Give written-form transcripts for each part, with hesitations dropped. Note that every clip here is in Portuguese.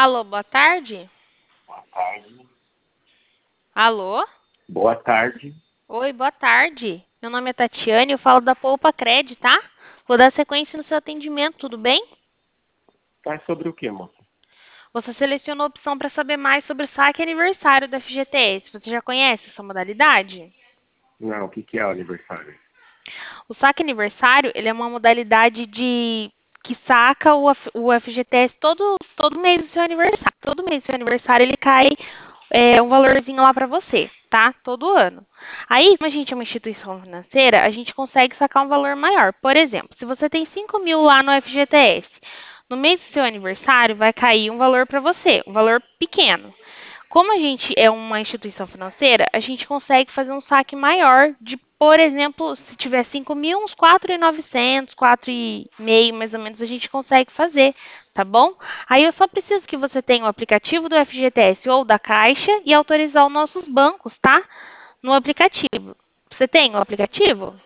Alô, boa tarde? Boa tarde. Alô? Boa tarde. Oi, boa tarde. Meu nome é Tatiane, eu falo da Poupa Cred, tá? Vou dar sequência no seu atendimento, tudo bem? Tá sobre o que, moça? Você selecionou a opção para saber mais sobre o saque aniversário da FGTS. Você já conhece essa modalidade? Não, o que é o aniversário? O saque aniversário, ele é uma modalidade de que saca o FGTS todo mês do seu aniversário. Todo mês do seu aniversário ele cai um valorzinho lá para você, tá? Todo ano. Aí, como a gente é uma instituição financeira, a gente consegue sacar um valor maior. Por exemplo, se você tem 5 mil lá no FGTS, no mês do seu aniversário vai cair um valor para você, um valor pequeno. Como a gente é uma instituição financeira, a gente consegue fazer um saque maior de, por exemplo, se tiver 5 mil, uns 4.900, 4,5 mais ou menos, a gente consegue fazer, tá bom? Aí eu só preciso que você tenha o aplicativo do FGTS ou da Caixa e autorizar os nossos bancos, tá? No aplicativo. Você tem o aplicativo?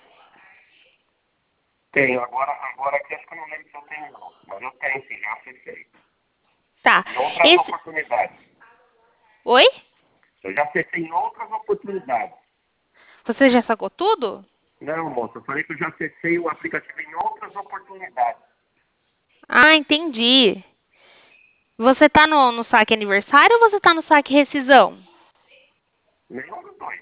Tenho. Agora aqui acho que eu não lembro se eu tenho, não. Mas eu tenho, sim, já acessei. Tá. Em outras Esse. oportunidades. Oi? Eu já acessei em outras oportunidades. Você já sacou tudo? Não, moça, eu falei que eu já acessei o aplicativo em outras oportunidades. Ah, entendi. Você tá no saque aniversário ou você tá no saque rescisão? Nenhum dos dois.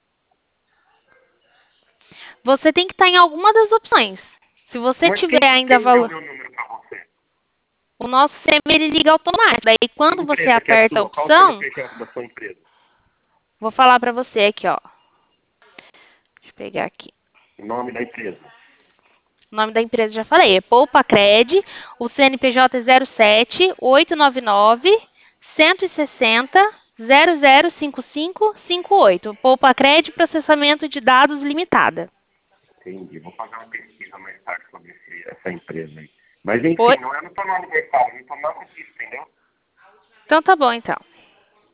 Você tem que estar em alguma das opções. Se você Mas tiver ainda quem deu valor, meu número pra você? o nosso sistema ele liga automático. Daí Que quando você empresa que é aperta a sua? Qual o opção, CNPJ da sua empresa? vou falar para você aqui, ó. Deixa eu pegar aqui. O nome da empresa. O nome da empresa já falei, é Poupa Cred, o CNPJ é 07 899 160 005558. Poupa Cred, processamento de dados limitada. Entendi. Vou fazer uma pesquisa mais tarde sobre essa empresa aí. Mas enfim, Oi? não é no seu aniversário, eu tô na notícia, entendeu? Então tá bom então.